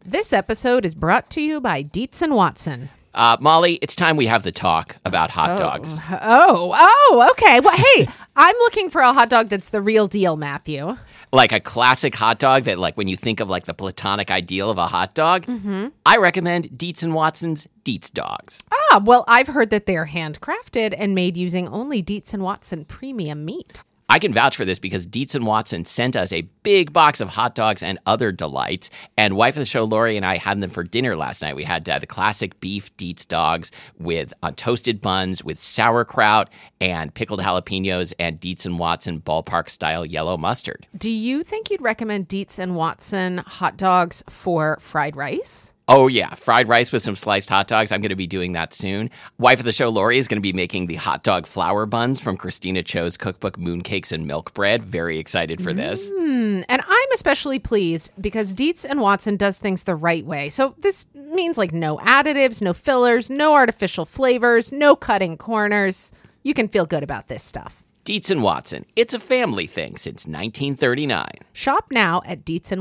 This episode is brought to you by Dietz and Watson. Molly, it's time we have the talk about hot dogs. Oh, okay. Well, hey, I'm looking for a hot dog that's the real deal, Matthew. Like a classic hot dog that, like, when you think of, like, the platonic ideal of a hot dog, I recommend Dietz and Watson's Dietz Dogs. Well, I've heard that they're handcrafted and made using only Dietz and Watson premium meat. I can vouch for this because Dietz and Watson sent us a big box of hot dogs and other delights. And wife of the show, Lori, and I had them for dinner last night. We had the classic beef Dietz dogs with toasted buns with sauerkraut and pickled jalapenos and Dietz and Watson ballpark-style yellow mustard. Do you think you'd recommend Dietz and Watson hot dogs for fried rice? Oh, yeah. Fried rice with some sliced hot dogs. I'm going to be doing that soon. Wife of the show, Lori, is going to be making the hot dog flour buns from Christina Cho's cookbook, Mooncakes and Milk Bread. Very excited for this. And I'm especially pleased because Dietz and Watson does things the right way. So this means like no additives, no fillers, no artificial flavors, no cutting corners. You can feel good about this stuff. Dietz and Watson. It's a family thing since 1939. Shop now at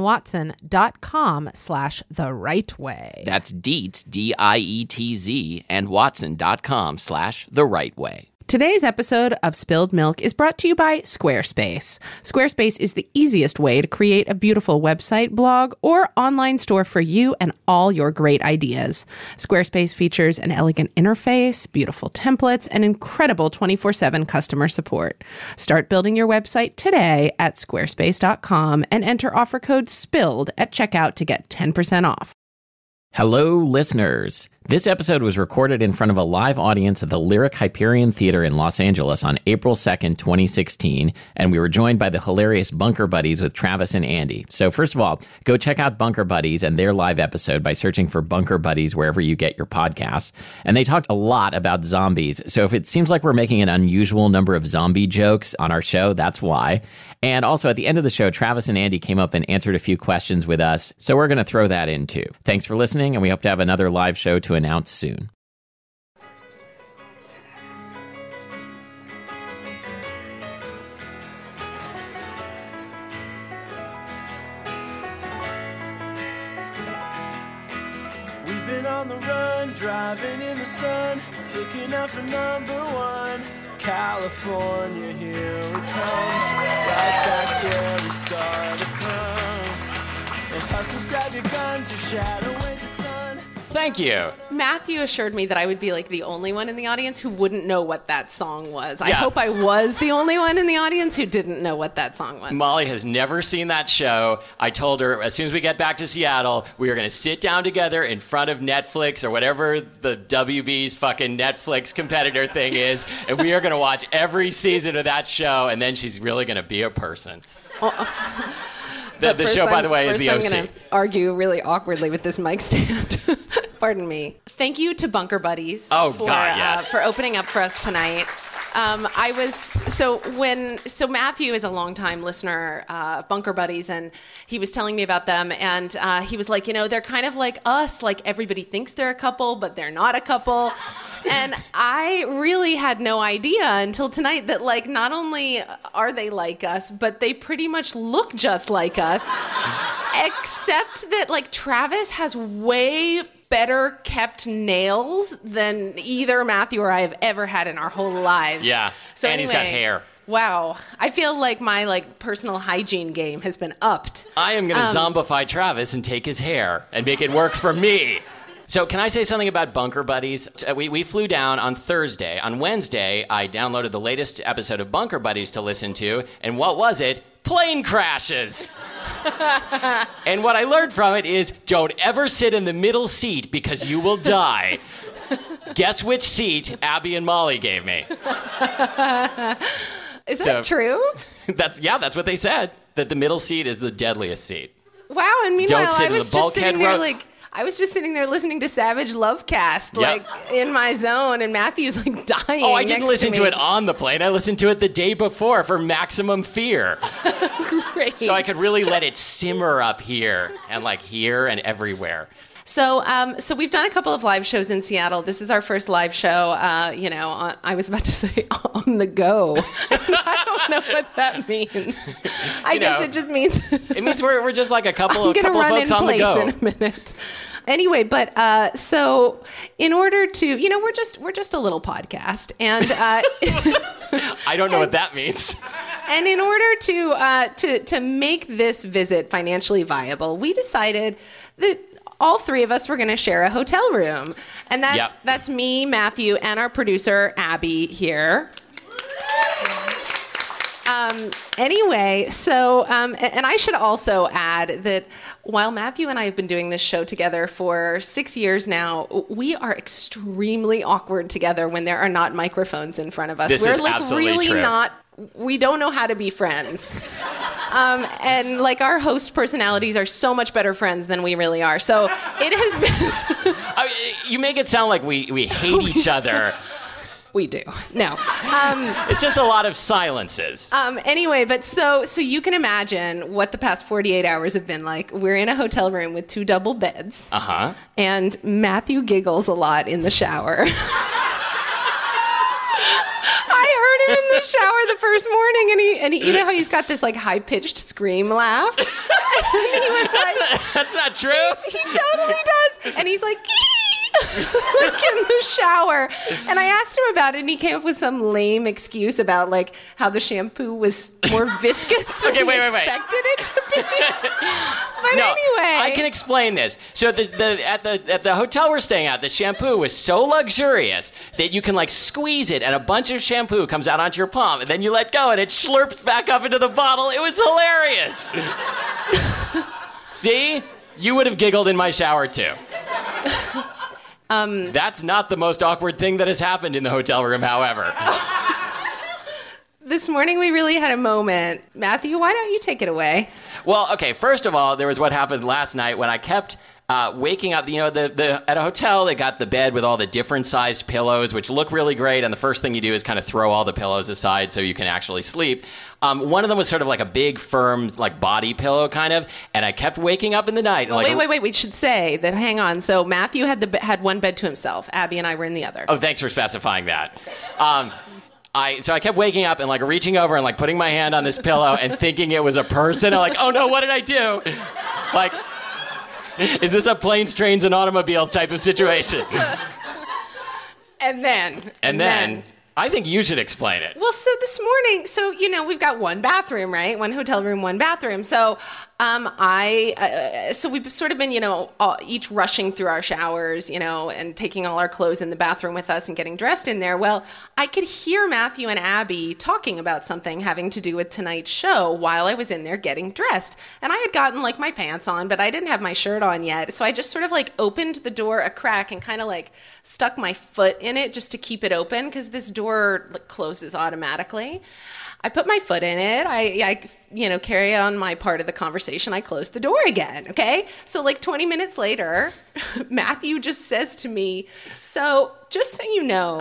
dietzandwatson.com/the right way. That's Dietz, D-I-E-T-Z, and Watson.com/the right way. Today's episode of Spilled Milk is brought to you by Squarespace. Squarespace is the easiest way to create a beautiful website, blog, or online store for you and all your great ideas. Squarespace features an elegant interface, beautiful templates, and incredible 24/7 customer support. Start building your website today at squarespace.com and enter offer code SPILLED at checkout to get 10% off. Hello, listeners. This episode was recorded in front of a live audience at the Lyric Hyperion Theater in Los Angeles on April 2nd, 2016, and we were joined by the hilarious Bunker Buddies with Travis and Andy. So first of all, go check out Bunker Buddies and their live episode by searching for Bunker Buddies wherever you get your podcasts. And they talked a lot about zombies, so if it seems like we're making an unusual number of zombie jokes on our show, that's why. And also at the end of the show, Travis and Andy came up and answered a few questions with us, so we're going to throw that in too. Thanks for listening, and we hope to have another live show to announce soon. We've been on the run, driving in the sun, looking out for number one. California, here we come, right back where we started from. And hustlers, grab your guns, your shadow weighs a ton. Thank you. Matthew assured me that I would be like the only one in the audience who wouldn't know what that song was. I Yeah. hope I was the only one in the audience who didn't know what that song was. Molly has never seen that show. I told her as soon as we get back to Seattle, we are going to sit down together in front of Netflix or whatever the WB's fucking Netflix competitor thing is, and we are going to watch every season of that show, and then she's really going to be a person. The show, by the way, is the OC. First, I'm going to argue really awkwardly with this mic stand. Pardon me. Thank you to Bunker Buddies for opening up for us tonight. So Matthew is a longtime listener of Bunker Buddies, and he was telling me about them, and he was like, they're kind of like us, like everybody thinks they're a couple, but they're not a couple. And I really had no idea until tonight that, like, not only are they like us, but they pretty much look just like us, except that, like, Travis has way better kept nails than either Matthew or I have ever had in our whole lives. Yeah, so and anyway, he's got hair. Wow. I feel like my personal hygiene game has been upped. I am going to zombify Travis and take his hair and make it work for me. So can I say something about Bunker Buddies? We flew down on Thursday. On Wednesday, I downloaded the latest episode of Bunker Buddies to listen to, and what was it? Plane crashes. And what I learned from it is don't ever sit in the middle seat because you will die. Guess which seat Abby and Molly gave me? Is that true? That's what they said, that the middle seat is the deadliest seat. Wow, and meanwhile, Don't sit I in was the just sitting bulkhead there row. like, I was just sitting there listening to Savage Lovecast, like in my zone, and Matthew's like dying. Oh, I didn't listen to it on the plane. I listened to it the day before for maximum fear. Great. So I could really let it simmer up here and like here and everywhere. So we've done a couple of live shows in Seattle. This is our first live show, I was about to say on the go. I don't know what that means. I guess it just means... It means we're just like a couple of folks on the go. I'm going to run in place in a minute. Anyway, but so in order to, we're just a little podcast. And I don't know what that means. And in order to make this visit financially viable, we decided that all three of us were going to share a hotel room. And that's me, Matthew, and our producer, Abby, here. Anyway, so, and I should also add that while Matthew and I have been doing this show together for 6 years now, we are extremely awkward together when there are not microphones in front of us. We're like really true. We don't know how to be friends. And like our host personalities are so much better friends than we really are. So it has been... you make it sound like we hate each other. We do. No. It's just a lot of silences. Anyway, but so you can imagine what the past 48 hours have been like. We're in a hotel room with 2 double beds. Uh-huh. And Matthew giggles a lot in the shower. I heard him in the shower the first morning, and he, you know how he's got this like high-pitched scream laugh? And he was that's not true. He totally does. And he's like, like in the shower. And I asked him about it, and he came up with some lame excuse about like how the shampoo was more viscous than he expected it to be. But anyway, I can explain this. So at the hotel we're staying at, the shampoo was so luxurious that you can like squeeze it, and a bunch of shampoo comes out onto your palm, and then you let go, and it slurps back up into the bottle. It was hilarious. See, you would have giggled in my shower too. That's not the most awkward thing that has happened in the hotel room, however. This morning we really had a moment. Matthew, why don't you take it away? Well, okay, first of all, there was what happened last night when I kept waking up. You know, at a hotel, they got the bed with all the different sized pillows, which look really great, and the first thing you do is kind of throw all the pillows aside so you can actually sleep. One of them was sort of like a big, firm, like body pillow kind of, and I kept waking up in the night. Well, wait. We should say that, hang on. So Matthew had one bed to himself. Abby and I were in the other. Oh, thanks for specifying that. So I kept waking up and like reaching over and like putting my hand on this pillow and thinking it was a person. I'm like, oh no, what did I do? Like, is this a planes, trains, and automobiles type of situation? And then... I think you should explain it. Well, so this morning, we've got one bathroom, right? One hotel room, one bathroom. So so we've sort of been, each rushing through our showers, and taking all our clothes in the bathroom with us and getting dressed in there. Well, I could hear Matthew and Abby talking about something having to do with tonight's show while I was in there getting dressed. And I had gotten like my pants on, but I didn't have my shirt on yet. So I just sort of like opened the door a crack and kind of like stuck my foot in it just to keep it open because this door closes automatically. I put my foot in it. I carry on my part of the conversation. I close the door again, okay? So like 20 minutes later, Matthew just says to me, so just so you know,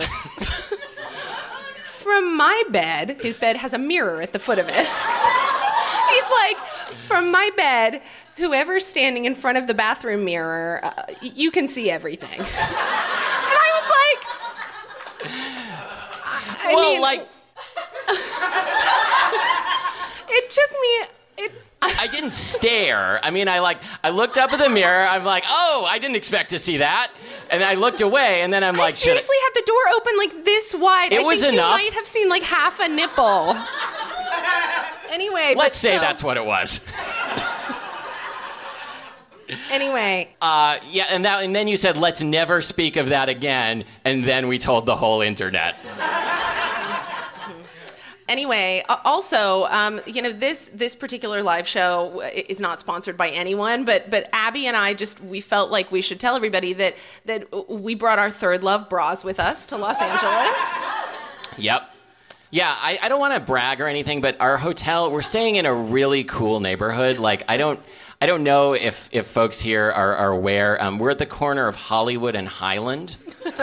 from my bed, his bed has a mirror at the foot of it. He's like, from my bed, whoever's standing in front of the bathroom mirror, you can see everything. And I was like... It took me... I didn't stare. I mean, I looked up at the mirror. I'm like, oh, I didn't expect to see that. And I looked away, and then I'm like... I seriously had the door open like this wide. It was enough. You might have seen like half a nipple. Anyway, let's say that's what it was. Anyway. And then you said, let's never speak of that again. And then we told the whole internet. Anyway, also, this particular live show is not sponsored by anyone, but Abby and I we felt like we should tell everybody that we brought our Third Love bras with us to Los Angeles. Yep. Yeah, I don't want to brag or anything, but our hotel, we're staying in a really cool neighborhood. Like, I don't I don't know if folks here are aware. We're at the corner of Hollywood and Highland.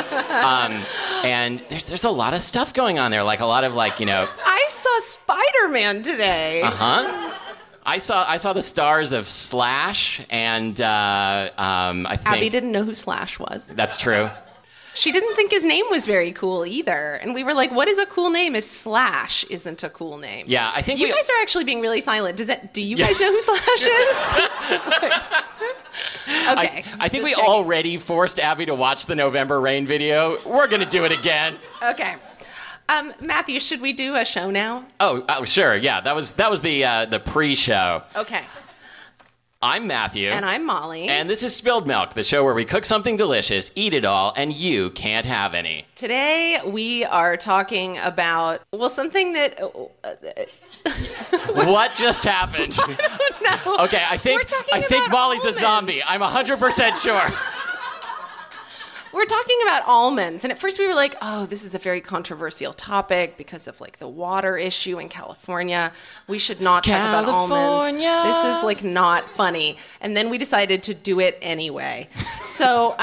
And there's a lot of stuff going on there, like a lot of I saw Spider-Man today. I saw the stars of Slash, and I think Abby didn't know who Slash was. That's true. She didn't think his name was very cool either, and we were like, "What is a cool name if Slash isn't a cool name?" Yeah, I think you guys are actually being really silent. Do you guys know who Slash is? Okay. I think we already forced Abby to watch the November Rain video. We're gonna do it again. Okay. Matthew, should we do a show now? Oh, sure. Yeah, that was the pre-show. Okay. I'm Matthew. And I'm Molly. And this is Spilled Milk, the show where we cook something delicious, eat it all, and you can't have any. Today we are talking about, something that... What just happened? I don't know. Okay, I think Molly's almonds. A zombie. I'm 100% sure. We're talking about almonds, and at first we were like, "Oh, this is a very controversial topic because of the water issue in California. We should not talk about almonds. This is not funny." And then we decided to do it anyway. So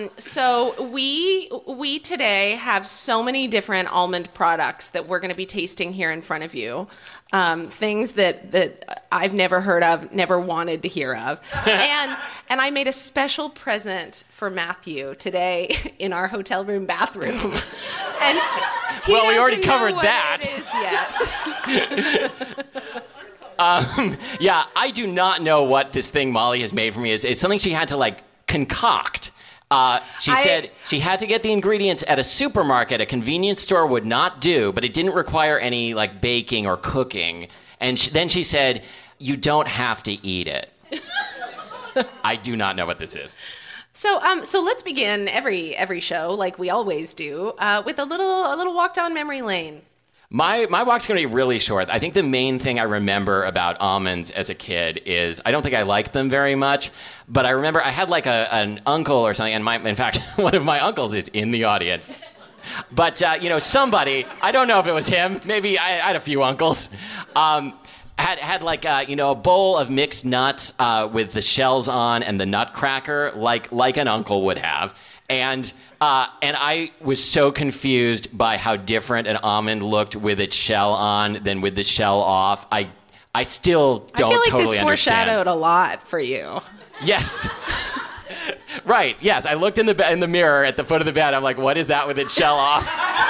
we today have so many different almond products that we're going to be tasting here in front of you. Things that I've never heard of, never wanted to hear of. And I made a special present for Matthew today in our hotel room bathroom. And we already covered that. It is yet. Yeah, I do not know what this thing Molly has made for me is. It's something she had to concoct. She said she had to get the ingredients at a supermarket. A convenience store would not do, but it didn't require any baking or cooking. And then she said, "You don't have to eat it." I do not know what this is. So let's begin every show like we always do with a little walk down memory lane. My walk's going to be really short. I think the main thing I remember about almonds as a kid is I don't think I liked them very much, but I remember I had an uncle or something, and in fact, one of my uncles is in the audience. But, somebody, I don't know if it was him, maybe I had a few uncles, had a bowl of mixed nuts with the shells on and the nutcracker like an uncle would have. And I was so confused by how different an almond looked with its shell on than with the shell off. I still don't totally understand. I feel like this foreshadowed a lot for you. Yes. Right, yes. I looked in the mirror at the foot of the bed. I'm like, what is that with its shell off?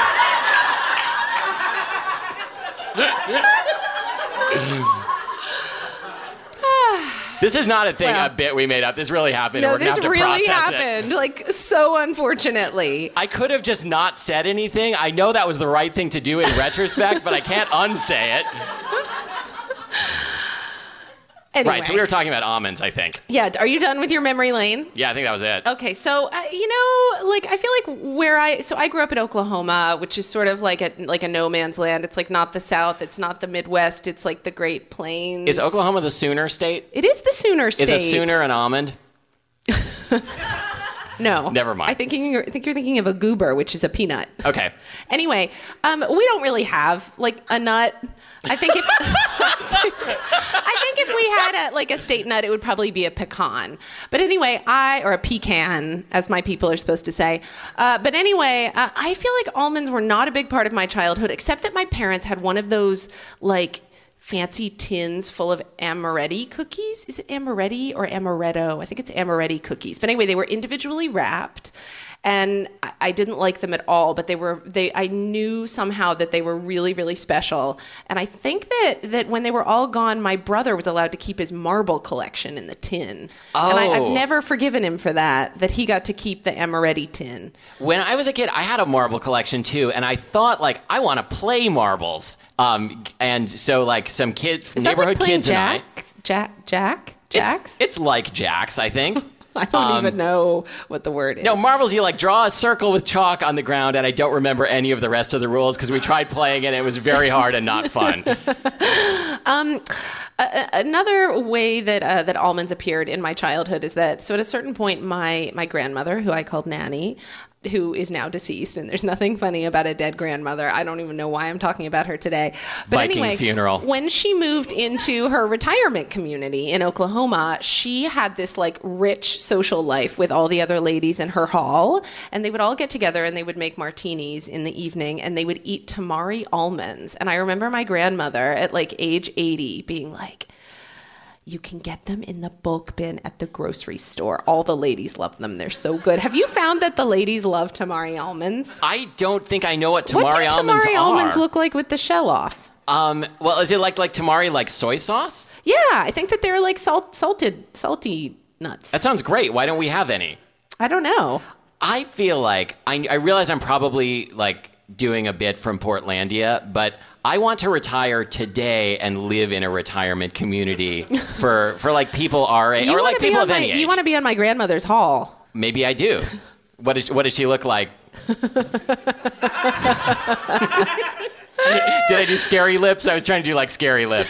This is not a bit we made up. This really happened. No, we're gonna have to really process happened. So unfortunately. I could have just not said anything. I know that was the right thing to do in retrospect, but I can't unsay it. Anyway. Right, so we were talking about almonds, I think. Yeah, are you done with your memory lane? Yeah, I think that was it. Okay, so, I feel like I grew up in Oklahoma, which is sort of like a no man's land. It's not the South, it's not the Midwest, it's the Great Plains. Is Oklahoma the Sooner State? It is the Sooner State. Is a Sooner an almond? No. Never mind. I think you're thinking of a goober, which is a peanut. Okay. Anyway, we don't really have a nut. I think if we had a state nut, it would probably be a pecan. But anyway, or a pecan, as my people are supposed to say. But anyway, I feel like almonds were not a big part of my childhood, except that my parents had one of those fancy tins full of amaretti cookies. Is it amaretti or amaretto? I think it's amaretti cookies. But anyway, they were individually wrapped. And I didn't like them at all, but I knew somehow that they were really, really special. And I think that when they were all gone, my brother was allowed to keep his marble collection in the tin. Oh. And I've never forgiven him for that he got to keep the amaretti tin. When I was a kid, I had a marble collection too, and I thought, I want to play marbles. And so, some neighborhood kids and I... Jacks? It's like jacks, I think. I don't even know what the word is. No, marbles, you draw a circle with chalk on the ground, and I don't remember any of the rest of the rules because we tried playing it and it was very hard and not fun. Another way that almonds appeared in my childhood is that, so at a certain point, my grandmother, who I called Nanny, who is now deceased, and there's nothing funny about a dead grandmother. I don't even know why I'm talking about her today. But Viking anyway, funeral. When she moved into her retirement community in Oklahoma, she had this like rich social life with all the other ladies in her hall, and they would all get together and they would make martinis in the evening, and they would eat tamari almonds. And I remember my grandmother at like age 80 being like, you can get them in the bulk bin at the grocery store. All the ladies love them. They're so good. Have you found that the ladies love tamari almonds? I don't think I know what tamari almonds are. What do tamari almonds look like with the shell off? Well, is it like tamari like soy sauce? Yeah, I think that they're like salty nuts. That sounds great. Why don't we have any? I don't know. I feel like I realize I'm probably like doing a bit from Portlandia, but I want to retire today and live in a retirement community for like people our age, or like people of any age. You want to be on my grandmother's hall. Maybe I do. What does she look like? Did I do scary lips? I was trying to do like scary lips.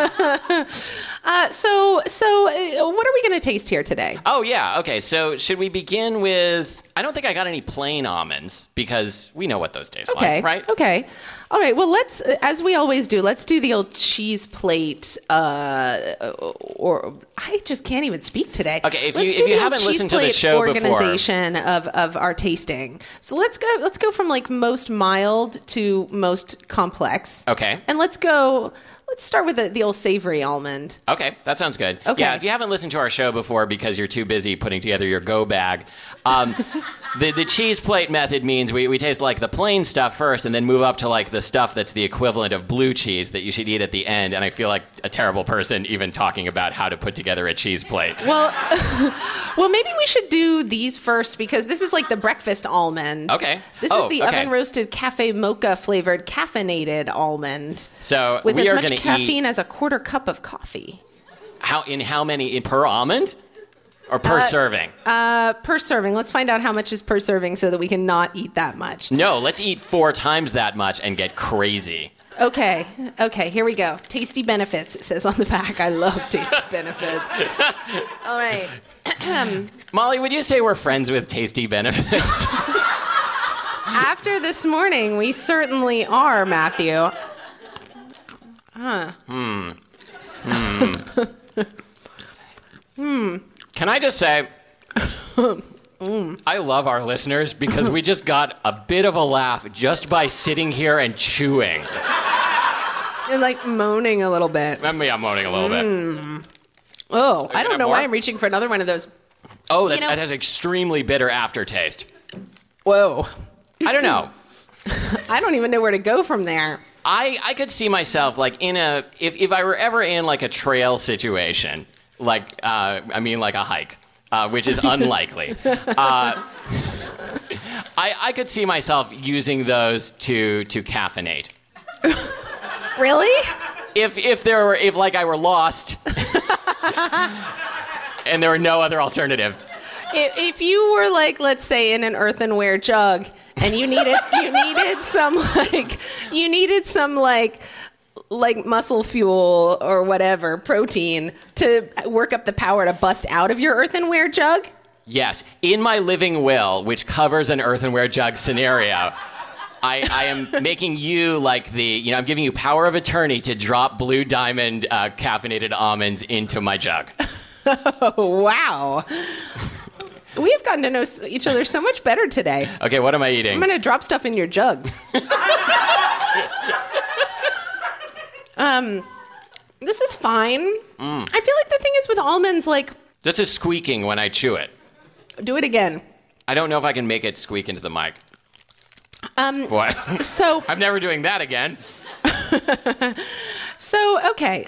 So what are we going to taste here today? Oh, yeah. Okay. So should we begin with, I don't think I got any plain almonds because we know what those taste like, right? Okay. All right. Well, let's, as we always do, let's do the old cheese plate, or I just can't even speak today. Okay. If you haven't listened to the show organization before. of our tasting. So let's go from like most mild to most complex. Okay. And let's start with the old savory almond. Okay, that sounds good. Okay. Yeah, if you haven't listened to our show before because you're too busy putting together your go bag, the cheese plate method means we taste like the plain stuff first and then move up to like the stuff that's the equivalent of blue cheese that you should eat at the end. And I feel like a terrible person even talking about how to put together a cheese plate. Well, maybe we should do these first because this is like the breakfast almond. Okay. This is the oven roasted cafe mocha flavored caffeinated almond. So with we as are much caffeine as a quarter cup of coffee. How many per almond? Or per serving? Per serving. Let's find out how much is per serving so that we can not eat that much. No, let's eat 4 times that much and get crazy. Okay, here we go. Tasty benefits, it says on the back. I love tasty benefits. All right. Molly, would you say we're friends with Tasty Benefits? After this morning, we certainly are, Matthew. Can I just say, I love our listeners because we just got a bit of a laugh just by sitting here and chewing. And like moaning a little bit. I'm moaning a little bit. Oh, I don't know why I'm reaching for another one of those. Oh, that has extremely bitter aftertaste. Whoa. I don't know. I don't even know where to go from there. I could see myself like if I were ever in like a trail situation, like like a hike, which is unlikely. I could see myself using those to caffeinate. Really? If I were lost and there were no other alternative. If you were like, let's say, in an earthenware jug and you needed some muscle fuel or whatever, protein to work up the power to bust out of your earthenware jug? Yes. In my living will, which covers an earthenware jug scenario, I am making you like I'm giving you power of attorney to drop Blue Diamond caffeinated almonds into my jug. Oh, wow. We have gotten to know each other so much better today. Okay, what am I eating? I'm going to drop stuff in your jug. This is fine. I feel like the thing is with almonds, like... This is squeaking when I chew it. Do it again. I don't know if I can make it squeak into the mic. What? So... I'm never doing that again. So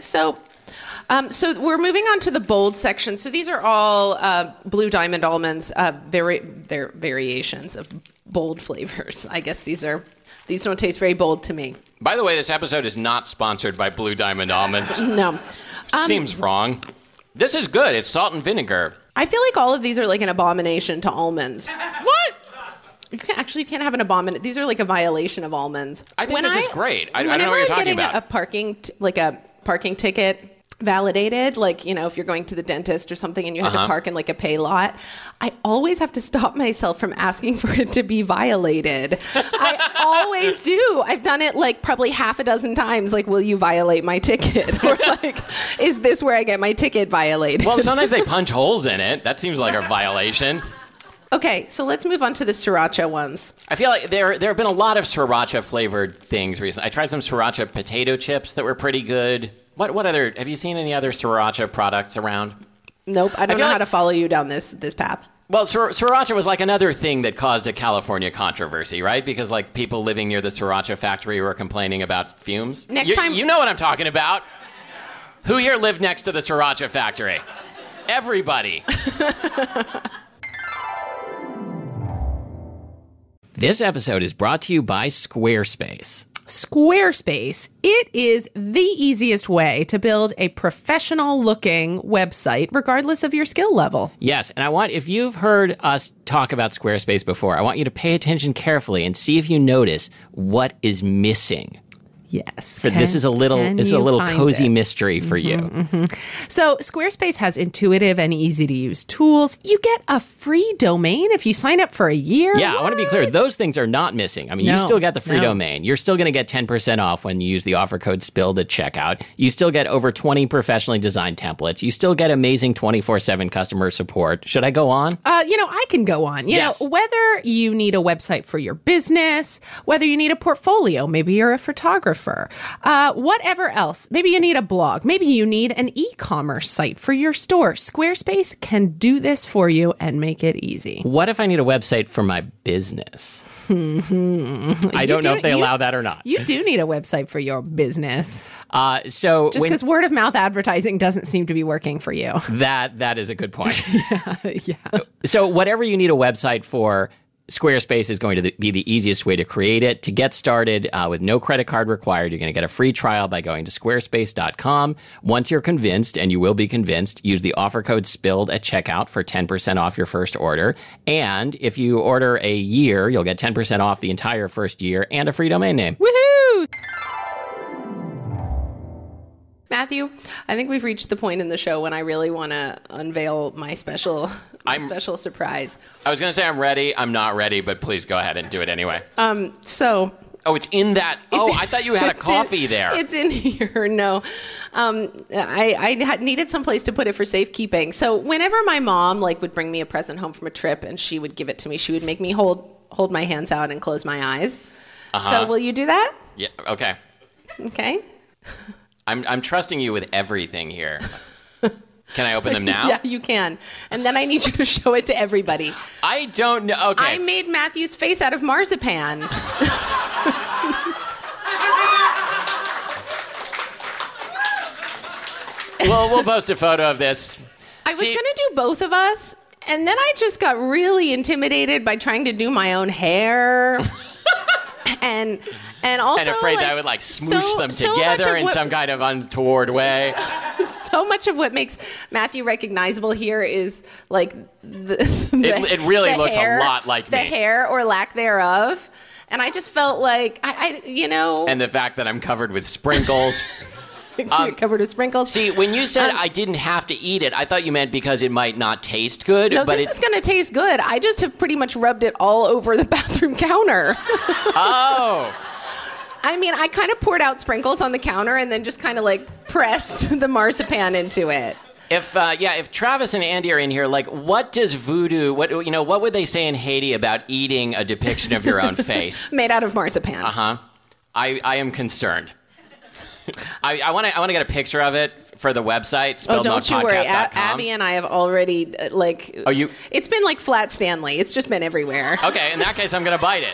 we're moving on to the bold section. So these are all Blue Diamond almonds, variations of bold flavors. I guess these don't taste very bold to me. By the way, this episode is not sponsored by Blue Diamond almonds. No. Seems wrong. This is good. It's salt and vinegar. I feel like all of these are like an abomination to almonds. What? You can't have an abomination. These are like a violation of almonds. I think this is great. I don't know what you're talking about. A parking ticket, validated, like, you know, if you're going to the dentist or something and you have to park in like a pay lot, I always have to stop myself from asking for it to be violated. I always do. I've done it like probably half a dozen times. Like, will you violate my ticket? Or like, is this where I get my ticket violated? Well, sometimes they punch holes in it. That seems like a violation. Okay, so let's move on to the sriracha ones. I feel like there have been a lot of sriracha flavored things recently. I tried some sriracha potato chips that were pretty good. What other, have you seen any other sriracha products around? Nope, I don't know how to follow you down this path. Well, sriracha was like another thing that caused a California controversy, right? Because like people living near the sriracha factory were complaining about fumes. Next time, you know what I'm talking about. Who here lived next to the sriracha factory? Everybody. This episode is brought to you by Squarespace. Squarespace. It is the easiest way to build a professional-looking website, regardless of your skill level. Yes, and if you've heard us talk about Squarespace before, I want you to pay attention carefully and see if you notice what is missing. Yes. This is a little cozy mystery for you. So Squarespace has intuitive and easy to use tools. You get a free domain if you sign up for a year. Yeah, I want to be clear. Those things are not missing. I mean, you still get the free domain. You're still going to get 10% off when you use the offer code SPILLED at checkout. You still get over 20 professionally designed templates. You still get amazing 24/7 customer support. Should I go on? I can go on. You know, whether you need a website for your business, whether you need a portfolio, maybe you're a photographer, whatever else. Maybe you need a blog. Maybe you need an e-commerce site for your store. Squarespace can do this for you and make it easy. What if I need a website for my business? I don't know if they allow that or not. You do need a website for your business. Just because word of mouth advertising doesn't seem to be working for you. That is a good point. Yeah. So whatever you need a website for, Squarespace is going to be the easiest way to create it. To get started with no credit card required, you're going to get a free trial by going to squarespace.com. Once you're convinced, and you will be convinced, use the offer code SPILLED at checkout for 10% off your first order. And if you order a year, you'll get 10% off the entire first year and a free domain name. Woohoo! Matthew, I think we've reached the point in the show when I really want to unveil my special surprise. I was going to say I'm ready. I'm not ready, but please go ahead and do it anyway. Oh, it's in that. I thought you had a coffee there. It's in here. No. I needed some place to put it for safekeeping. So whenever my mom would bring me a present home from a trip and she would give it to me, she would make me hold my hands out and close my eyes. So will you do that? Yeah. Okay. Okay. I'm trusting you with everything here. Can I open them now? Yeah, you can. And then I need you to show it to everybody. I don't know. Okay. I made Matthew's face out of marzipan. We'll post a photo of this. I was going to do both of us, and then I just got really intimidated by trying to do my own hair. And also, and afraid that I would smoosh them together in some kind of untoward way. So much of what makes Matthew recognizable here is it really looks a lot like me. The hair or lack thereof. And I just felt like And the fact that I'm covered with sprinkles. You're covered with sprinkles. See, when you said I didn't have to eat it, I thought you meant because it might not taste good. No, this is going to taste good. I just have pretty much rubbed it all over the bathroom counter. Oh. I mean, I kind of poured out sprinkles on the counter and then just kind of pressed the marzipan into it. If Travis and Andy are in here, what does voodoo? What would they say in Haiti about eating a depiction of your own face made out of marzipan? I am concerned. I want to get a picture of it for the website. Oh, don't you worry. Abby and I have already It's been like Flat Stanley. It's just been everywhere. Okay, in that case, I'm gonna bite it.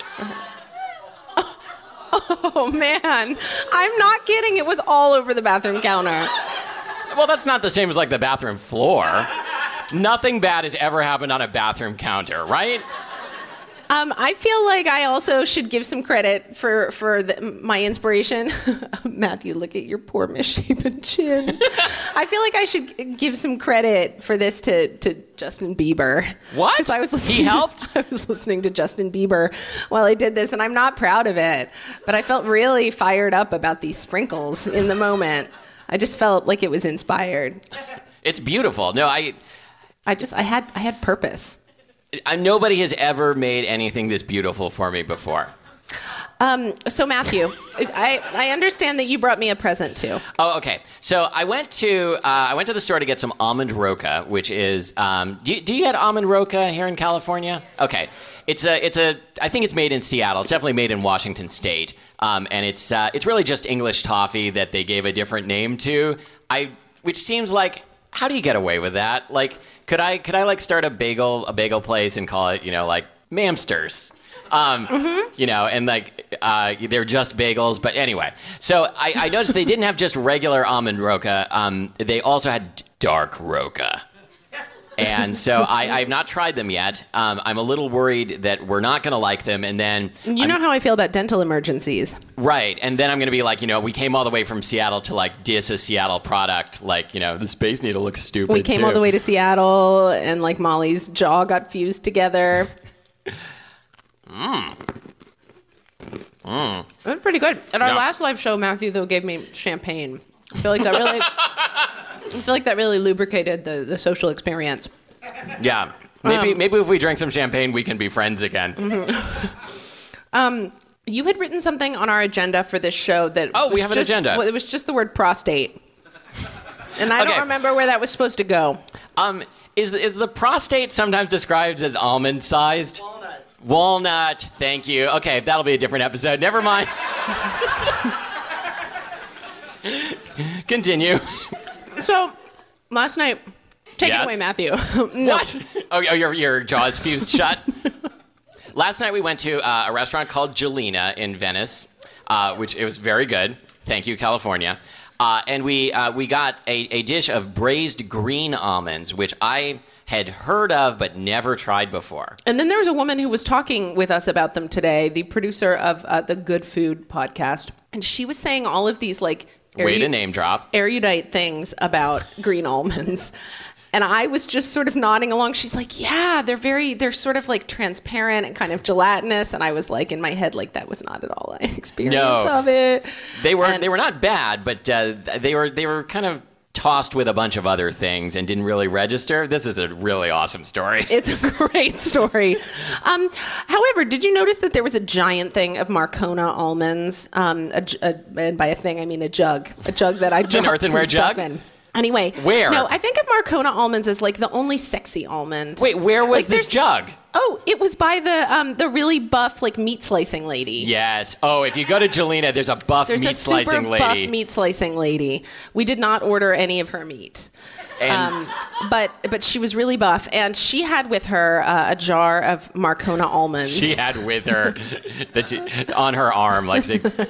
Oh man, I'm not kidding. It was all over the bathroom counter. Well, that's not the same as the bathroom floor. Nothing bad has ever happened on a bathroom counter, right? I feel like I also should give some credit for my inspiration. Matthew, look at your poor misshapen chin. I feel like I should give some credit for this to Justin Bieber. What? He helped? I was listening to Justin Bieber while I did this, and I'm not proud of it. But I felt really fired up about these sprinkles in the moment. I just felt like it was inspired. It's beautiful. No, I had purpose. Nobody has ever made anything this beautiful for me before. So Matthew, I understand that you brought me a present too. Oh, okay. So I went to the store to get some almond roca, which is do you get almond roca here in California? Okay. It's I think it's made in Seattle. It's definitely made in Washington State. And it's really just English toffee that they gave a different name to. Which seems like, how do you get away with that? Like, could I like start a bagel place and call it, like Mamsters? And like they're just bagels. But anyway, so I noticed they didn't have just regular almond roca. They also had dark roca. And so I've not tried them yet. I'm a little worried that we're not going to like them. And then you know how I feel about dental emergencies. Right. And then I'm going to be like, we came all the way from Seattle to like diss a Seattle product. Like, the Space Needle looks stupid. We came all the way to Seattle and like Molly's jaw got fused together. That was pretty good. At our last live show, Matthew, though, gave me champagne. I feel like that really lubricated the social experience. Yeah. Maybe if we drink some champagne, we can be friends again. Mm-hmm. You had written something on our agenda for this show that... Oh, we have an agenda. Well, it was just the word prostate. And I don't remember where that was supposed to go. Is the prostate sometimes described as almond-sized? Walnut. Thank you. Okay, that'll be a different episode. Never mind. Continue. So, last night... Take it away, Matthew. No. What? Oh, your jaw's fused shut? Last night we went to a restaurant called Jelena in Venice, which it was very good. Thank you, California. And we got a dish of braised green almonds, which I had heard of but never tried before. And then there was a woman who was talking with us about them today, the producer of the Good Food podcast. And she was saying all of these like... Way to name drop. Erudite things about green almonds. And I was just sort of nodding along. She's like, yeah, they're sort of like transparent and kind of gelatinous. And I was like, in my head, like, that was not at all my experience of it. They were not bad, but they were kind of tossed with a bunch of other things and didn't really register. This is a really awesome story. It's a great story. However, did you notice that there was a giant thing of Marcona almonds? And by a thing, I mean a jug that I dropped an earthenware some stuff jug? in. Anyway, where? No, I think of Marcona almonds as like the only sexy almond. Wait, where was this jug? Oh, it was by the really buff like meat slicing lady. Yes. Oh, if you go to Jelena, there's a buff meat slicing lady. There's a super buff meat slicing lady. We did not order any of her meat. And but she was really buff, and she had with her a jar of Marcona almonds. She had with her on her arm, like.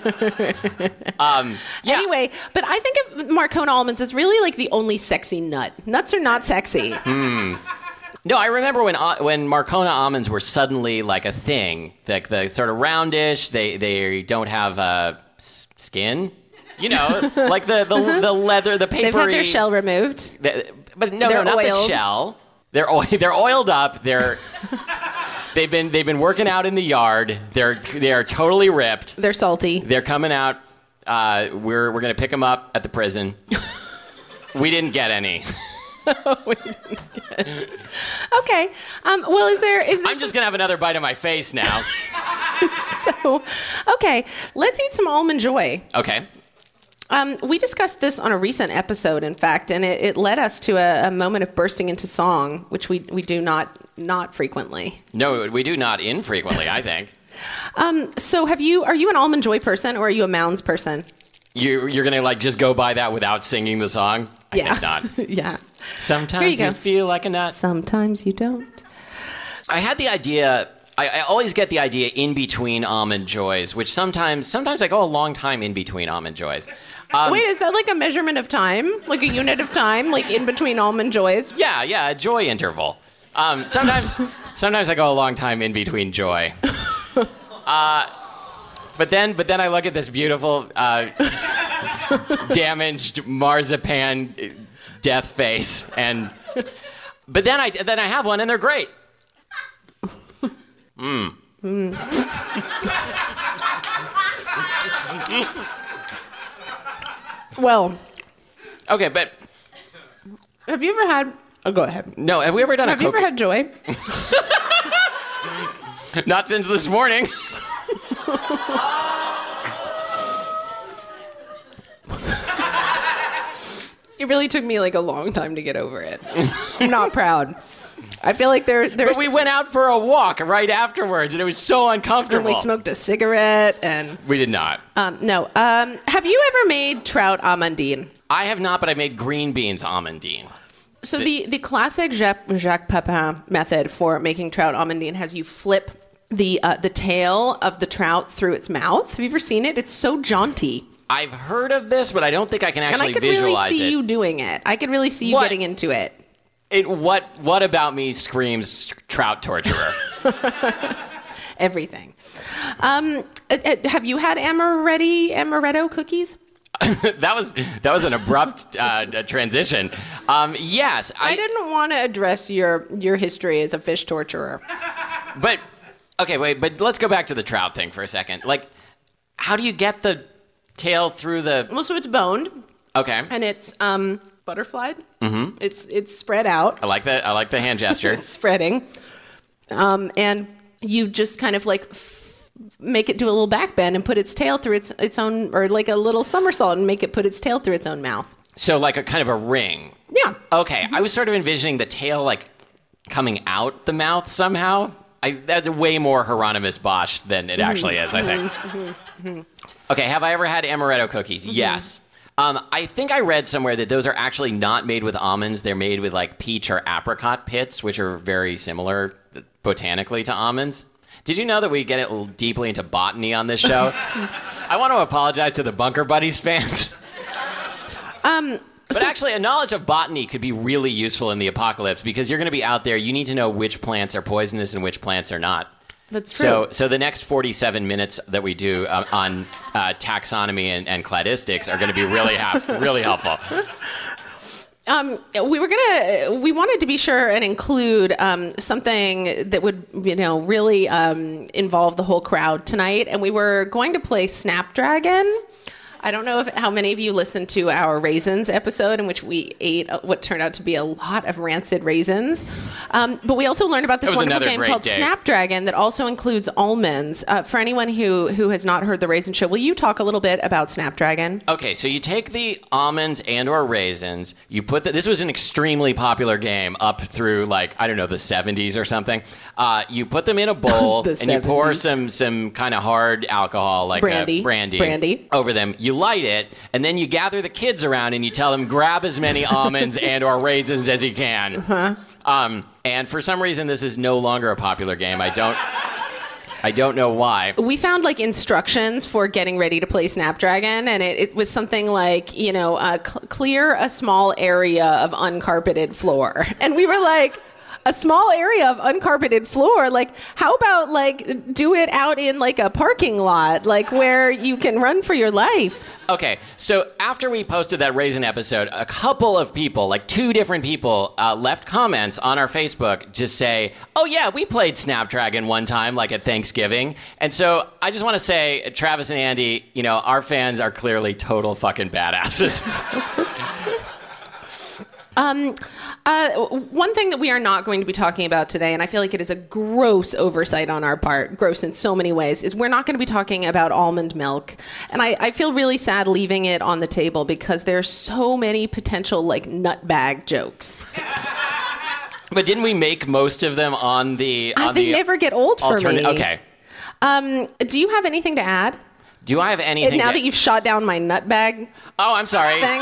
Anyway, but I think of Marcona almonds as really like the only sexy nut. Nuts are not sexy. No, I remember when Marcona almonds were suddenly like a thing, like the sort of roundish. They don't have skin. Like the leather, the papery. They've had their shell removed. But no, not the shell. They're oiled up. They've been working out in the yard. They are totally ripped. They're salty. They're coming out. We're gonna pick them up at the prison. We didn't get any. We didn't get any. Okay. Well, is there? I'm just gonna have another bite of my face now. So, okay, let's eat some almond joy. Okay. We discussed this on a recent episode, in fact, and it led us to a moment of bursting into song, which we do not frequently. No, we do not infrequently, I think. So are you an almond joy person, or are you a Mounds person? You're gonna like just go by that without singing the song? I think not. Yeah. Sometimes you feel like a nut. Sometimes you don't. I had the idea. I always get the idea in between almond joys, which sometimes I go a long time in between almond joys. Wait, is that like a measurement of time? Like a unit of time? Like in between almond joys? Yeah, a joy interval. Sometimes I go a long time in between joy. But then I look at this beautiful damaged marzipan death face, but then I have one and they're great. Well, Okay, but have you ever had? Oh, go ahead. No, have we ever done? Have you ever had Joy? Not since this morning. It really took me like a long time to get over it. I'm not proud. I feel like there's... But we went out for a walk right afterwards, and it was so uncomfortable. And we smoked a cigarette, and... We did not. No. Have you ever made trout amandine? I have not, but I made green beans amandine. So the classic Jacques Pepin method for making trout amandine has you flip the tail of the trout through its mouth. Have you ever seen it? It's so jaunty. I've heard of this, but I don't think I can actually visualize it. And I could really see you doing it. I could really see you getting into it. What about me screams trout torturer? Everything. Have you had amaretto cookies? that was an abrupt transition. Yes, I didn't want to address your history as a fish torturer. But okay, wait. But let's go back to the trout thing for a second. Like, how do you get the tail through the? Well, so it's boned. Okay. And it's butterflied. Mm-hmm. It's spread out. I like that. I like the hand gesture. It's spreading. And you just kind of like make it do a little back bend and put its tail through its own, or like a little somersault and make it put its tail through its own mouth. So like a kind of a ring. Yeah. Okay. Mm-hmm. I was sort of envisioning the tail like coming out the mouth somehow. That's way more Hieronymus Bosch than it actually is, I think. Mm-hmm. Okay, have I ever had amaretto cookies? Mm-hmm. Yes. I think I read somewhere that those are actually not made with almonds. They're made with like peach or apricot pits, which are very similar botanically to almonds. Did you know that we get a little deeply into botany on this show? I want to apologize to the Bunker Buddies fans. But actually, a knowledge of botany could be really useful in the apocalypse because you're going to be out there. You need to know which plants are poisonous and which plants are not. That's true. So the next 47 minutes that we do on taxonomy and cladistics are going to be really helpful. We wanted to be sure and include something that would, really involve the whole crowd tonight, and we were going to play Snapdragon. I don't know how many of you listened to our raisins episode in which we ate what turned out to be a lot of rancid raisins. But we also learned about this wonderful game called Snapdragon that also includes almonds. For anyone who has not heard the Raisin Show, will you talk a little bit about Snapdragon? Okay, so you take the almonds and or raisins, you put this was an extremely popular game up through the 70s or something. You put them in a bowl and 70s. You pour some kind of hard alcohol like brandy over them. You light it, and then you gather the kids around and you tell them grab as many almonds and or raisins as you can. Uh-huh. And for some reason, this is no longer a popular game. I don't know why. We found instructions for getting ready to play Snapdragon, and it was something like, clear a small area of uncarpeted floor. And we were like, a small area of uncarpeted floor? How about do it out in a parking lot, where you can run for your life? Okay, so after we posted that Raisin episode, a couple of people, 2 different people, left comments on our Facebook to say, oh yeah, we played Snapdragon one time, at Thanksgiving. And so I just want to say, Travis and Andy, our fans are clearly total fucking badasses. One thing that we are not going to be talking about today, and I feel like it is a gross oversight on our part, gross in so many ways, is we're not going to be talking about almond milk. And I feel really sad leaving it on the table because there's so many potential nutbag jokes. But didn't we make most of them on the... they never get old for me. Okay. Do you have anything to add? Do I have anything now that you've shot down my nutbag Oh, I'm sorry. Thing?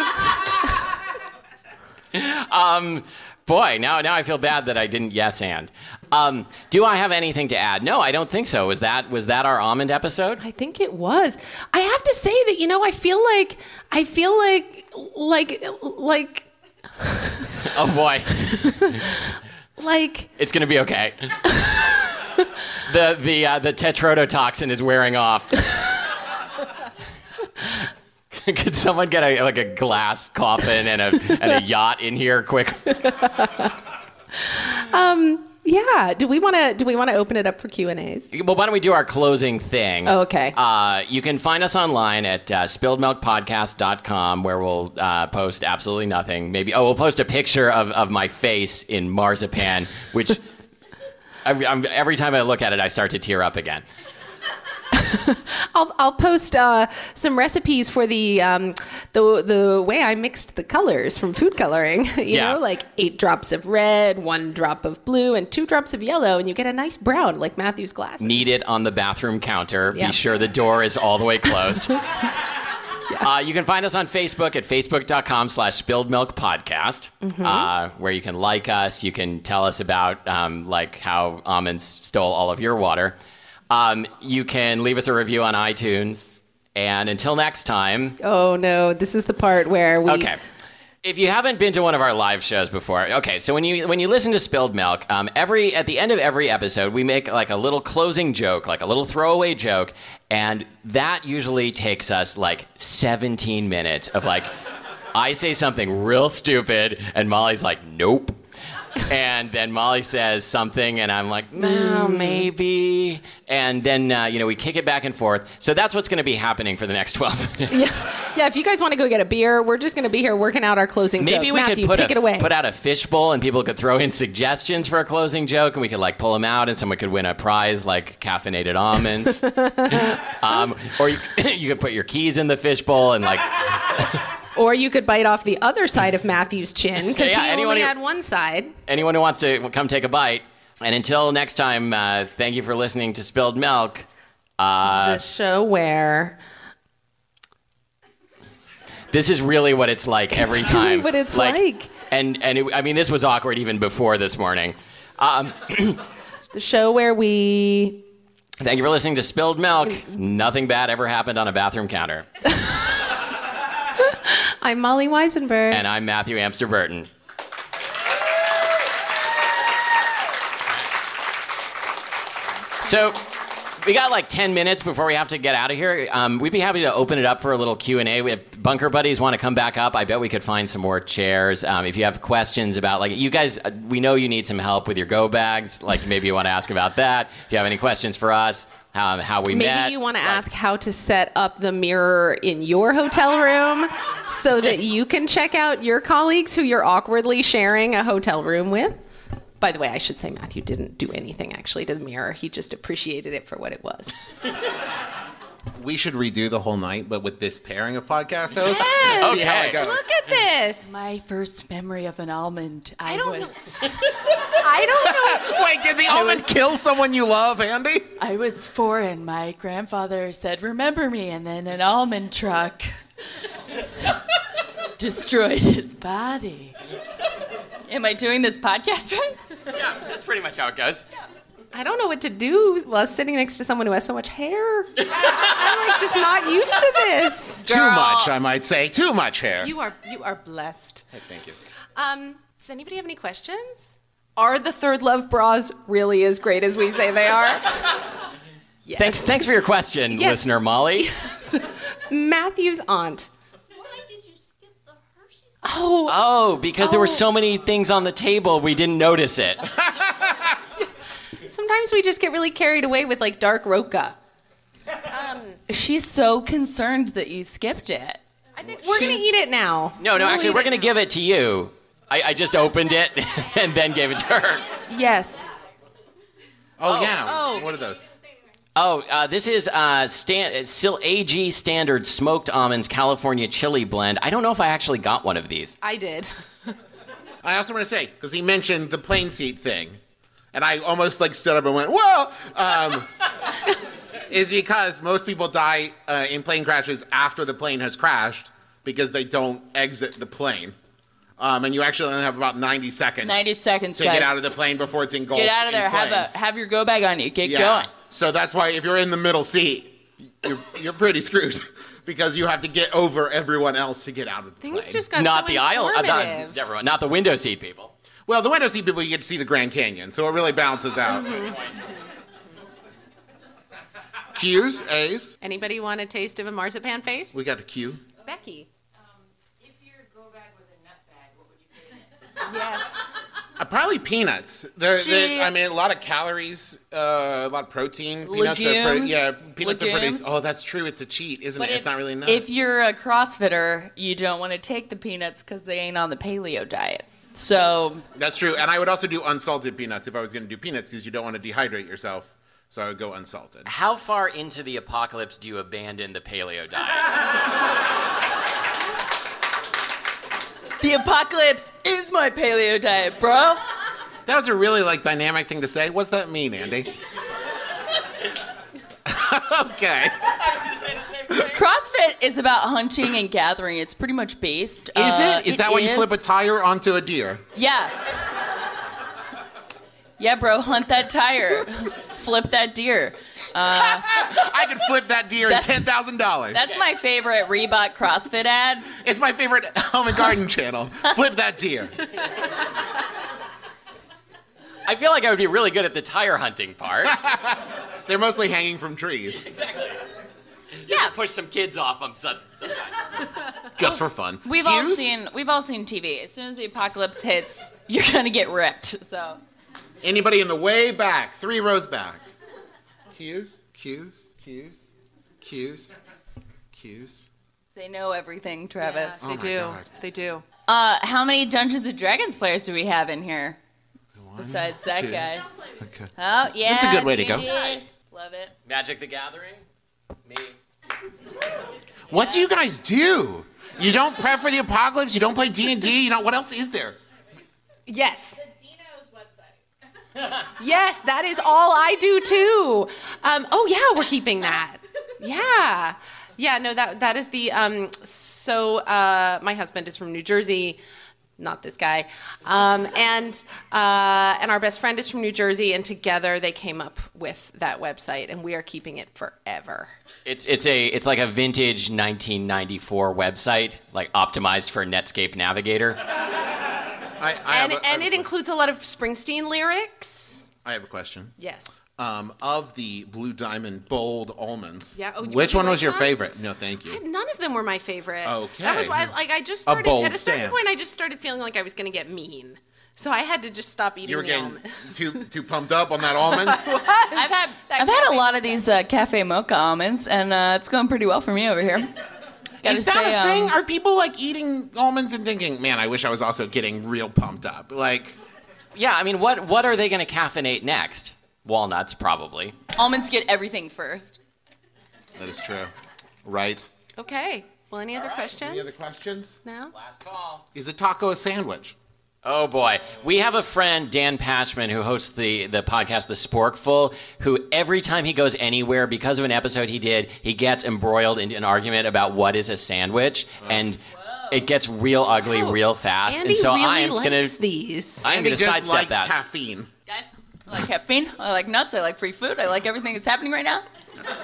Boy, now I feel bad that I didn't yes and. Do I have anything to add? No, I don't think so. Was that our almond episode? I think it was. I have to say that I feel like oh boy. It's gonna be okay. the tetrodotoxin is wearing off. Could someone get a glass coffin and a yacht in here quick? Yeah. Do we want to open it up for Q&As? Well, why don't we do our closing thing? Oh, okay. You can find us online at spilledmilkpodcast.com, where we'll post absolutely nothing. We'll post a picture of my face in marzipan, which every time I look at it, I start to tear up again. I'll post some recipes for the way I mixed the colors from food coloring. You know, like 8 drops of red, 1 drop of blue, and 2 drops of yellow, and you get a nice brown like Matthew's glasses. Need it on the bathroom counter. Yep. Be sure the door is all the way closed. You can find us on Facebook at facebook.com/spilledmilkpodcast, where you can like us. You can tell us about like how almonds stole all of your water. You can leave us a review on iTunes. And until next time... Oh, no. This is the part where we... Okay. If you haven't been to one of our live shows before... Okay, so when you listen to Spilled Milk, at the end of every episode, we make like a little closing joke, like a little throwaway joke. And that usually takes us like 17 minutes of like... I say something real stupid, and Molly's like, nope. And then Molly says something, and I'm like, well, maybe. And then, we kick it back and forth. So that's what's going to be happening for the next 12 minutes. Yeah, if you guys want to go get a beer, we're just going to be here working out our closing joke. Maybe we Matthew, could take it away. put out a fishbowl, and people could throw in suggestions for a closing joke, and we could, like, pull them out, and someone could win a prize, like caffeinated almonds. Or you could put your keys in the fishbowl and, like... Or you could bite off the other side of Matthew's chin, because he only had one side. Anyone who wants to come take a bite. And until next time, thank you for listening to Spilled Milk. The show where... This is really what it's like every time. Really what it's like. And this was awkward even before this morning. The show where we... Thank you for listening to Spilled Milk. Nothing bad ever happened on a bathroom counter. I'm Molly Weisenberg. And I'm Matthew Amster Burton. So we got like 10 minutes before we have to get out of here. We'd be happy to open it up for a little Q&A. We have Bunker Buddies want to come back up. I bet we could find some more chairs. If you have questions about, like, you guys, we know you need some help with your go bags. Like, maybe you want to ask about that. If you have any questions for us, how we met. Maybe you want to ask how to set up the mirror in your hotel room so that you can check out your colleagues who you're awkwardly sharing a hotel room with. By the way, I should say Matthew didn't do anything actually to the mirror. He just appreciated it for what it was. We should redo the whole night, but with this pairing of podcast hosts. Yes. See how it goes. Look at this. My first memory of an almond. I don't know. Wait, did the almond kill someone you love, Andy? I was 4 and my grandfather said, "Remember me," and then an almond truck destroyed his body. Am I doing this podcast right? Yeah, that's pretty much how it goes. I don't know what to do while sitting next to someone who has so much hair. I'm like just not used to this. Too much, I might say. Too much hair. You are blessed. Hey, thank you. Does anybody have any questions? Are the Third Love bras really as great as we say they are? Yes. Thanks for your question, listener Molly. Matthew's aunt. Why did you skip the Hershey's? Oh, because there were so many things on the table we didn't notice it. Sometimes we just get really carried away with like dark Roca. She's so concerned that you skipped it. I think we're going to eat it now. No, actually, we're going to give it to you. I just opened it and then gave it to her. Yes. What are those? This is still AG Standard Smoked Almonds California Chili Blend. I don't know if I actually got one of these. I did. I also want to say, because he mentioned the plane seat thing, and I almost like stood up and went, "Whoa!" Is because most people die in plane crashes after the plane has crashed because they don't exit the plane. And you actually only have about 90 seconds. 90 seconds, to guys. get out of the plane before it's engulfed. Get out of there. Have your go bag on you. Get going. So that's why if you're in the middle seat, you're pretty screwed because you have to get over everyone else to get out of the plane. Things just got not so the aisle, informative. not the window seat people. Well, the window seat people, you get to see the Grand Canyon, so it really balances out. Q's, A's. Anybody want a taste of a marzipan face? We got a Q. Becky. If your go bag was a nut bag, what would you put in it? Yes. Probably peanuts. I mean, a lot of calories, a lot of protein. Peanuts peanuts are pretty. Oh, that's true. It's a cheat, isn't it? It's not really enough. If you're a CrossFitter, you don't want to take the peanuts because they ain't on the paleo diet. So that's true. And I would also do unsalted peanuts if I was going to do peanuts because you don't want to dehydrate yourself. So I would go unsalted. How far into the apocalypse do you abandon the paleo diet? The apocalypse is my paleo diet, bro. That was a really dynamic thing to say. What's that mean, Andy? Okay. CrossFit is about hunting and gathering. It's pretty much based. Is it? Is that when you flip a tire onto a deer? Yeah. Yeah, bro. Hunt that tire. Flip that deer. I could flip that deer in $10,000. That's my favorite Reebok CrossFit ad. It's my favorite Home and Garden channel. Flip that deer. I feel like I would be really good at the tire hunting part. They're mostly hanging from trees. Exactly. Yeah, push some kids off them sometimes. Just for fun. We've all seen TV. As soon as the apocalypse hits, you're gonna get ripped. So. Anybody in the way back, 3 rows back. Cues. They know everything, Travis. They do. God. They do. How many Dungeons and Dragons players do we have in here? 1, Besides that 2. guy. Okay. Oh, yeah. That's a good way to go. Nice. Love it. Magic the Gathering? Me. What do you guys do? You don't prep for the apocalypse? You don't play D&D? What else is there? Yes. The Dino's website. Yes, that is all I do too. Oh yeah, we're keeping that. Yeah. Yeah, no, that is the my husband is from New Jersey, not this guy. And our best friend is from New Jersey, and together they came up with that website, and we are keeping it forever. It's like a vintage 1994 website, optimized for Netscape Navigator. It includes a lot of Springsteen lyrics. I have a question. Yes. Of the Blue Diamond bold almonds, which one was your favorite? No, thank you. None of them were my favorite. Okay. That was why, I just started, bold at a certain stance. point, I just started feeling like I was going to get mean. So I had to just stop eating You were the getting almonds. too pumped up on that almond? I've had a lot of these cafe mocha almonds, and it's going pretty well for me over here. Is that a thing? Are people eating almonds and thinking, man, I wish I was also getting real pumped up? Yeah, I mean, what are they going to caffeinate next? Walnuts, probably. Almonds get everything first. That is true. Right. Okay. Well, any other questions? Any other questions? No? Last call. Is a taco a sandwich? Oh, boy. We have a friend, Dan Pashman, who hosts the podcast The Sporkful, who every time he goes anywhere, because of an episode he did, he gets embroiled into an argument about what is a sandwich, and it gets real ugly real fast. Andy and so really I am likes these. I'm going to sidestep likes that. Caffeine. Guys, I like caffeine. I like nuts. I like free food. I like everything that's happening right now.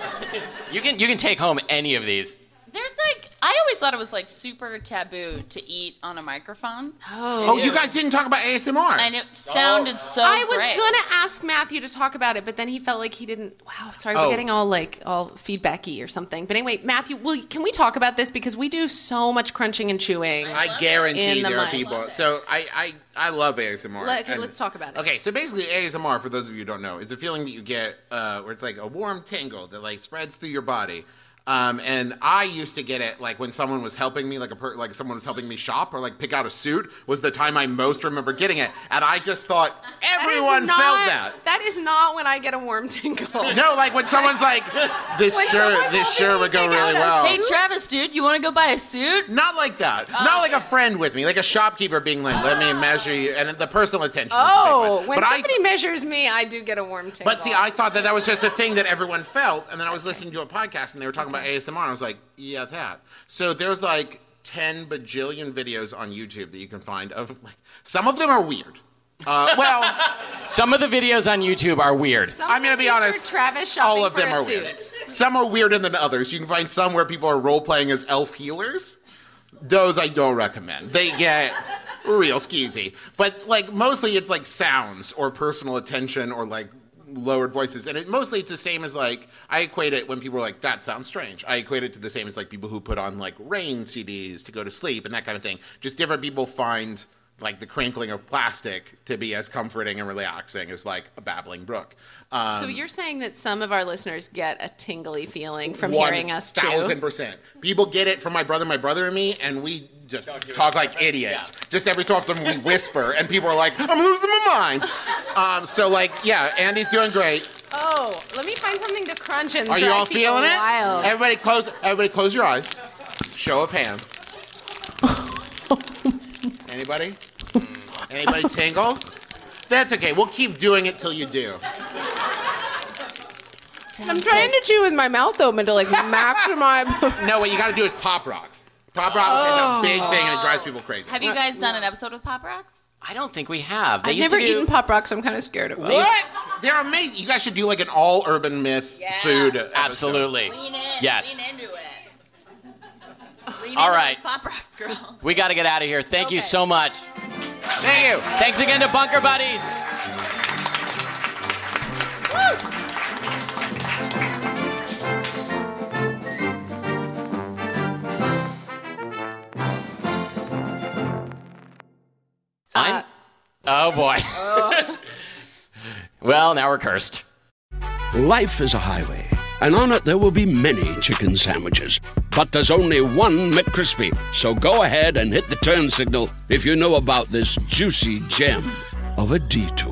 You can take home any of these. There's I always thought it was super taboo to eat on a microphone. Oh, you guys didn't talk about ASMR. And it sounded so I was great. going to ask Matthew to talk about it, but then he felt like he didn't. Wow, sorry, we're getting all feedbacky or something. But anyway, Matthew, can we talk about this? Because we do so much crunching and chewing. I guarantee there are mic. people. So I love ASMR. Let's talk about it. Okay, so basically ASMR, for those of you who don't know, is a feeling that you get where it's a warm tingle that spreads through your body. And I used to get it when someone was helping me, someone was helping me shop or pick out a suit was the time I most remember getting it. And I just thought everyone felt that. That is not when I get a warm tingle. No, when someone's this shirt would go really well. Hey, Travis, dude, you want to go buy a suit? Not like that. Not like a friend with me, like a shopkeeper being let me measure you, and the personal attention. When somebody measures me, I do get a warm tingle. But see, I thought that was just a thing that everyone felt, and then I was listening to a podcast, and they were talking about ASMR, and I was like, yeah, that. So there's 10 bajillion videos on YouTube that you can find of, some of them are weird. Some of the videos on YouTube are weird. I'm going to be honest. Travis shopping all of them for a are suit. weird. Some are weirder than others. You can find some where people are role-playing as elf healers. Those I don't recommend. They get real skeezy. But, mostly it's, sounds or personal attention or, lowered voices. And mostly it's the same as, I equate it when people are that sounds strange. I equate it to the same as, people who put on, Rain CDs to go to sleep and that kind of thing. Just different people find like the crinkling of plastic to be as comforting and relaxing as like a babbling brook. So you're saying that some of our listeners get a tingly feeling from hearing us too? 1,000%. People get it from my brother and me, and we just talk like idiots. Yeah. Just every so often we whisper, and people are like, I'm losing my mind. So like, yeah, Andy's doing great. Oh, let me find something to crunch and Are you all feeling it? Wild. Everybody close your eyes. Show of hands. Anybody? Anybody tingles? That's okay. We'll keep doing it till you do. I'm trying to chew with my mouth open to like maximize. No, what you got to do is Pop Rocks. Pop Rocks is a big thing, and it drives people crazy. Have you guys done an episode with Pop Rocks? I don't think we have. I've never eaten Pop Rocks. I'm kind of scared of them. What? They're amazing. You guys should do like an all urban myth food episode. Absolutely. Lean in. Yes. Lean into it. All right. Pop Rocks, girl. We got to get out of here. Thank you so much. Thank you. Thanks again to Bunker Buddies. Woo! Oh, boy. Well, now we're cursed. Life is a highway, and on it there will be many chicken sandwiches. But there's only one McCrispy. So go ahead and hit the turn signal if you know about this juicy gem of a detour.